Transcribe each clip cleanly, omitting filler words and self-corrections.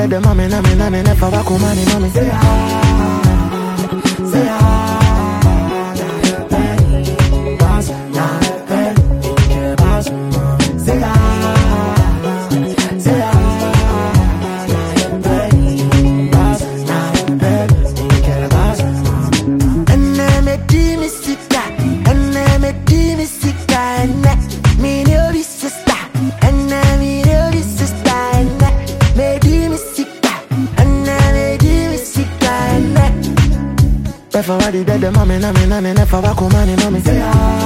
dead, the mommy, na me, never walk on money, mommy. Say Befa wadi dede mami na me nefa wako mani mami. Say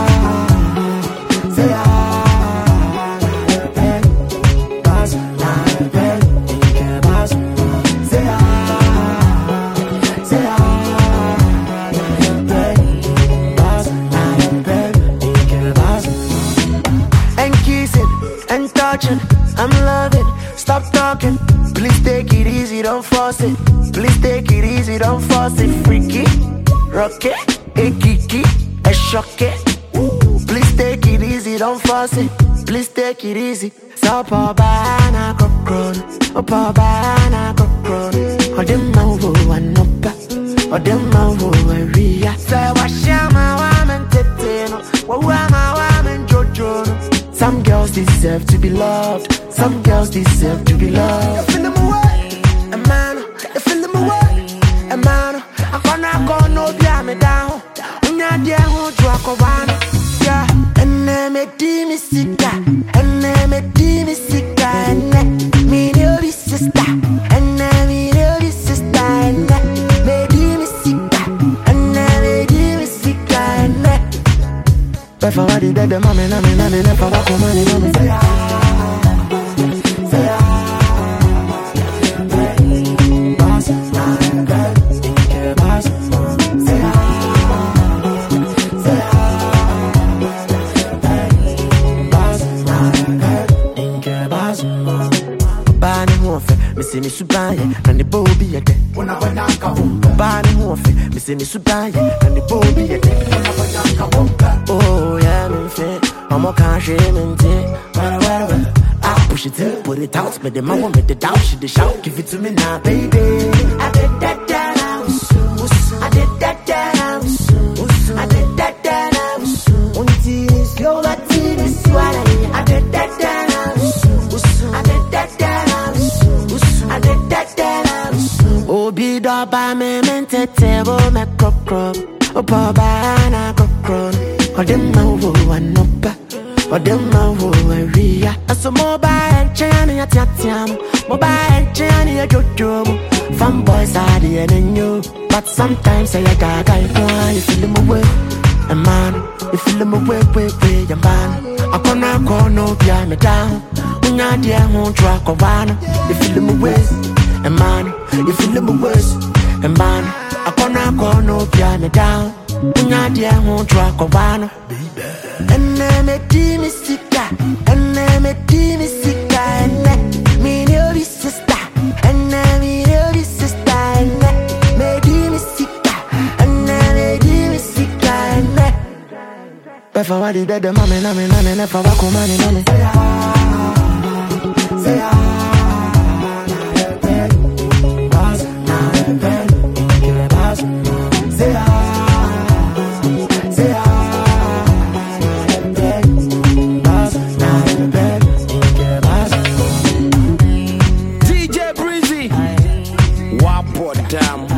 and kissing and touching, I'm loving. Stop talking, please take it easy, don't force it. Please take it easy, don't force it. Freaky, rock it, a kiki, a shock it. Please take it easy, don't force it. Please take it easy. So poor banana cockron, oh poor banana cockron. Oh dem mavo and upper, oh dem mavo and ria. Say wash my woman teteno, what my woman jojo. Some girls deserve to be loved. Some girls deserve to be loved. You feel them away, a man. You feel them away, a man. I'm gonna go no be me down. When you're there, who drop a one? Yeah, and then me di me sika, and then me di me sika, and then me no be sister, and then me no be sister, and then me di me sika, and then me di me sika, and then. But for what did the mommy na me never walk on money, mommy. Me say me subaye, and the Bobby a day. When I come home, Barney Morphe. Me say me subaye, and the Bobby a day. Oh yeah, me fit. I'm a country minty. I push it in, put it out, but the mama with the doubt, she the shout, give it to me now, baby. I did that now, I did that now, I did that now. Until slow, I did this one. I did that now, I did that now. I did that dance. Oh, be the by me, mente table, me crop. Oh, Pabana crop. Oh, them mavo and upper. Oh, them mavo and ria. So, mobile, Chani at Yatiam. Mobile, Chani at Jojo. Fun boys are the and you. But sometimes I got you feel them away. A man, you feel them away, a man. I can't go no behind me down. When you're there, won't track of one. You feel them away, a man. You feel them away, a man. I can't go no behind me down. When you're there, won't track of one. And then me di me sika, and then me di me sika, and then me no be sister, and then me no be sister, and then me di me sika, and then me di me sika, and then. But for what did the mommy na me never walk on money, mommy. Say DJ Breezy, Wapot Dam.